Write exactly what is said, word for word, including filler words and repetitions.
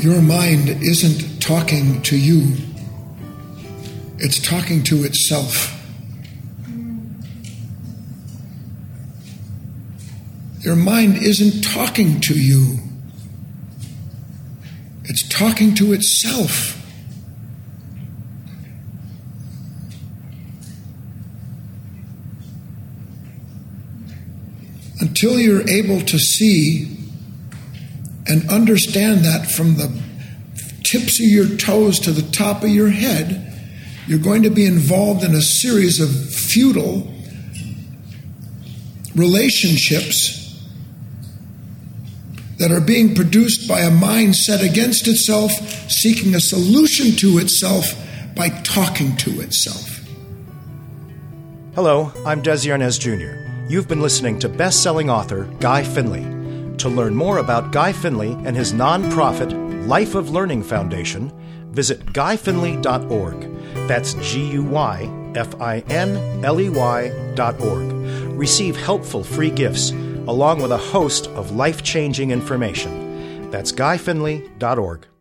Your mind isn't talking to you. It's talking to itself. Your mind isn't talking to you. It's talking to itself. Until you're able to see and understand that from the tips of your toes to the top of your head, you're going to be involved in a series of futile relationships that are being produced by a mind set against itself, seeking a solution to itself by talking to itself. Hello, I'm Desi Arnaz Junior You've been listening to best-selling author Guy Finley. To learn more about Guy Finley and his nonprofit Life of Learning Foundation, visit guy finley dot org. That's G U Y F I N L E Y dot org. Receive helpful free gifts along with a host of life-changing information. That's guy finley dot org.